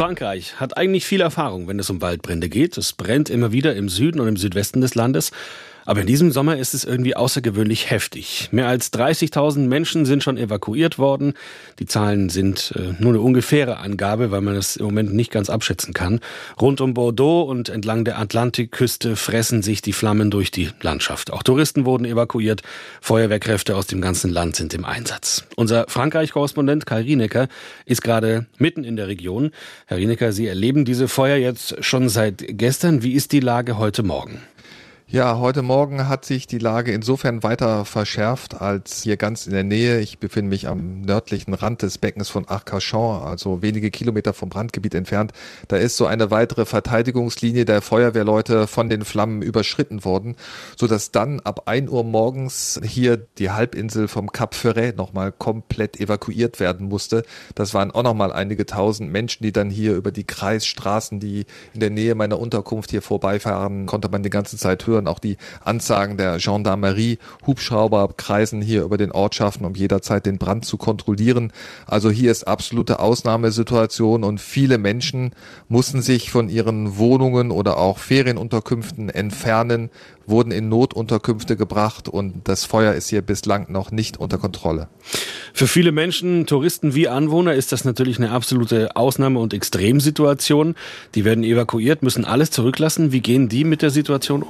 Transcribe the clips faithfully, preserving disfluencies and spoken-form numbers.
Frankreich hat eigentlich viel Erfahrung, wenn es um Waldbrände geht. Es brennt immer wieder im Süden und im Südwesten des Landes. Aber in diesem Sommer ist es irgendwie außergewöhnlich heftig. Mehr als dreißigtausend Menschen sind schon evakuiert worden. Die Zahlen sind äh, nur eine ungefähre Angabe, weil man es im Moment nicht ganz abschätzen kann. Rund um Bordeaux und entlang der Atlantikküste fressen sich die Flammen durch die Landschaft. Auch Touristen wurden evakuiert. Feuerwehrkräfte aus dem ganzen Land sind im Einsatz. Unser Frankreich-Korrespondent Kai Rienecker ist gerade mitten in der Region. Herr Rienecker, Sie erleben diese Feuer jetzt schon seit gestern. Wie ist die Lage heute Morgen? Ja, heute Morgen hat sich die Lage insofern weiter verschärft, als hier ganz in der Nähe, ich befinde mich am nördlichen Rand des Beckens von Arcachon, also wenige Kilometer vom Brandgebiet entfernt, da ist so eine weitere Verteidigungslinie der Feuerwehrleute von den Flammen überschritten worden, sodass dann ab ein Uhr morgens hier die Halbinsel vom Cap Ferret nochmal komplett evakuiert werden musste. Das waren auch nochmal einige tausend Menschen, die dann hier über die Kreisstraßen, die in der Nähe meiner Unterkunft hier vorbeifahren, konnte man die ganze Zeit hören. Auch die Ansagen der Gendarmerie, Hubschrauber kreisen hier über den Ortschaften, um jederzeit den Brand zu kontrollieren. Also hier ist absolute Ausnahmesituation und viele Menschen mussten sich von ihren Wohnungen oder auch Ferienunterkünften entfernen, wurden in Notunterkünfte gebracht und das Feuer ist hier bislang noch nicht unter Kontrolle. Für viele Menschen, Touristen wie Anwohner, ist das natürlich eine absolute Ausnahme- und Extremsituation. Die werden evakuiert, müssen alles zurücklassen. Wie gehen die mit der Situation um?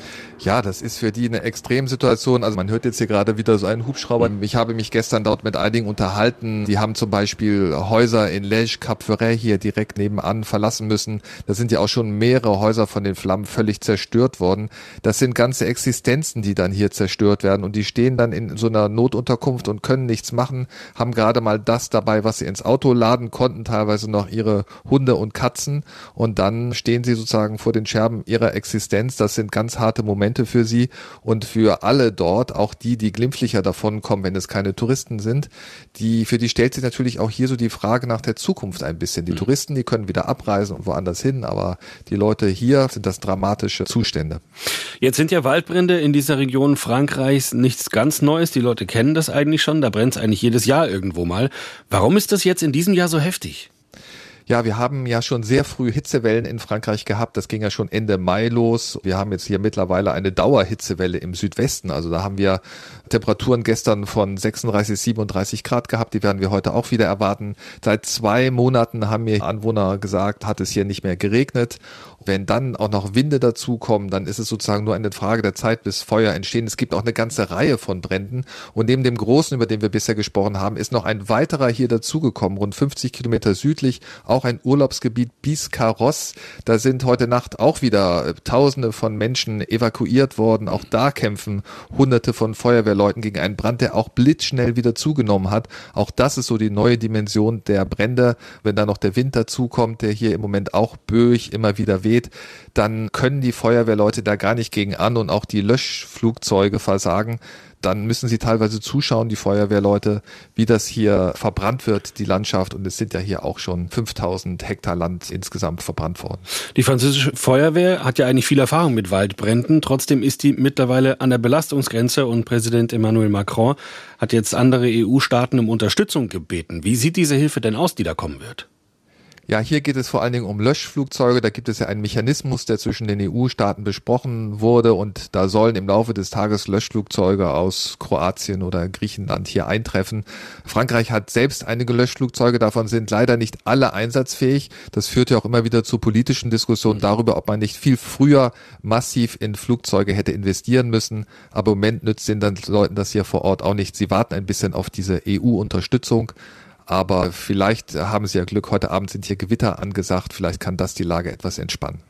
Ja, das ist für die eine Extremsituation. Also man hört jetzt hier gerade wieder so einen Hubschrauber. Ich habe mich gestern dort mit einigen unterhalten. Die haben zum Beispiel Häuser in Lège, Cap Ferret hier direkt nebenan verlassen müssen. Da sind ja auch schon mehrere Häuser von den Flammen völlig zerstört worden. Das sind ganze Existenzen, die dann hier zerstört werden. Und die stehen dann in so einer Notunterkunft und können nichts machen, haben gerade mal das dabei, was sie ins Auto laden konnten, teilweise noch ihre Hunde und Katzen. Und dann stehen sie sozusagen vor den Scherben ihrer Existenz. Das sind ganz harte Momente für sie und für alle dort, auch die, die glimpflicher davon kommen, wenn es keine Touristen sind. Die, für die stellt sich natürlich auch hier so die Frage nach der Zukunft ein bisschen. Die mhm. Touristen, die können wieder abreisen und woanders hin, aber die Leute hier sind das dramatische Zustände. Jetzt sind ja Waldbrände in dieser Region Frankreichs nichts ganz Neues. Die Leute kennen das eigentlich schon. Da brennt es eigentlich jedes Jahr irgendwo mal. Warum ist das jetzt in diesem Jahr so heftig? Ja, wir haben ja schon sehr früh Hitzewellen in Frankreich gehabt. Das ging ja schon Ende Mai los. Wir haben jetzt hier mittlerweile eine Dauerhitzewelle im Südwesten. Also da haben wir Temperaturen gestern von sechsunddreißig, siebenunddreißig Grad gehabt. Die werden wir heute auch wieder erwarten. Seit zwei Monaten haben mir Anwohner gesagt, hat es hier nicht mehr geregnet. Wenn dann auch noch Winde dazukommen, dann ist es sozusagen nur eine Frage der Zeit, bis Feuer entstehen. Es gibt auch eine ganze Reihe von Bränden. Und neben dem großen, über den wir bisher gesprochen haben, ist noch ein weiterer hier dazugekommen, rund fünfzig Kilometer südlich, auch ein Urlaubsgebiet Biscarrosse. Da sind heute Nacht auch wieder Tausende von Menschen evakuiert worden. Auch da kämpfen Hunderte von Feuerwehrleuten gegen einen Brand, der auch blitzschnell wieder zugenommen hat. Auch das ist so die neue Dimension der Brände. Wenn da noch der Wind dazukommt, der hier im Moment auch böig immer wieder weht, dann können die Feuerwehrleute da gar nicht gegen an und auch die Löschflugzeuge versagen. Dann müssen sie teilweise zuschauen, die Feuerwehrleute, wie das hier verbrannt wird, die Landschaft. Und es sind ja hier auch schon fünftausend Hektar Land insgesamt verbrannt worden. Die französische Feuerwehr hat ja eigentlich viel Erfahrung mit Waldbränden. Trotzdem ist die mittlerweile an der Belastungsgrenze und Präsident Emmanuel Macron hat jetzt andere E U-Staaten um Unterstützung gebeten. Wie sieht diese Hilfe denn aus, die da kommen wird? Ja, hier geht es vor allen Dingen um Löschflugzeuge. Da gibt es ja einen Mechanismus, der zwischen den E U-Staaten besprochen wurde und da sollen im Laufe des Tages Löschflugzeuge aus Kroatien oder Griechenland hier eintreffen. Frankreich hat selbst einige Löschflugzeuge, davon sind leider nicht alle einsatzfähig. Das führt ja auch immer wieder zu politischen Diskussionen darüber, ob man nicht viel früher massiv in Flugzeuge hätte investieren müssen. Aber im Moment nützt den Leuten das hier vor Ort auch nicht. Sie warten ein bisschen auf diese E U-Unterstützung. Aber vielleicht haben sie ja Glück, heute Abend sind hier Gewitter angesagt, vielleicht kann das die Lage etwas entspannen.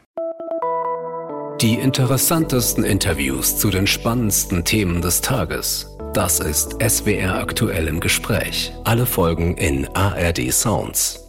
Die interessantesten Interviews zu den spannendsten Themen des Tages. Das ist S W R aktuell im Gespräch. Alle Folgen in A R D Sounds.